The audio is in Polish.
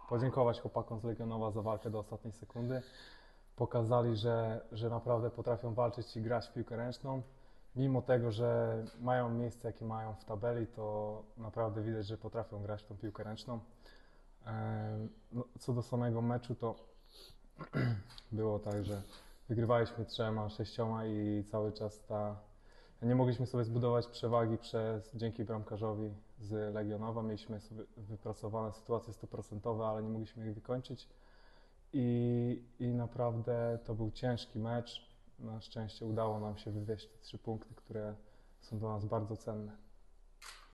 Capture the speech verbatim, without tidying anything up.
podziękować chłopakom z Legionowa za walkę do ostatniej sekundy. Pokazali, że, że naprawdę potrafią walczyć i grać w piłkę ręczną. Mimo tego, że mają miejsce, jakie mają w tabeli, to naprawdę widać, że potrafią grać w tą piłkę ręczną. No, co do samego meczu, to było tak, że wygrywaliśmy trzema, sześcioma i cały czas ta... nie mogliśmy sobie zbudować przewagi przez, dzięki bramkarzowi z Legionowa. Mieliśmy sobie wypracowane sytuacje stuprocentowe, ale nie mogliśmy ich wykończyć. I, I naprawdę to był ciężki mecz. Na szczęście udało nam się wywieźć te trzy punkty, które są dla nas bardzo cenne.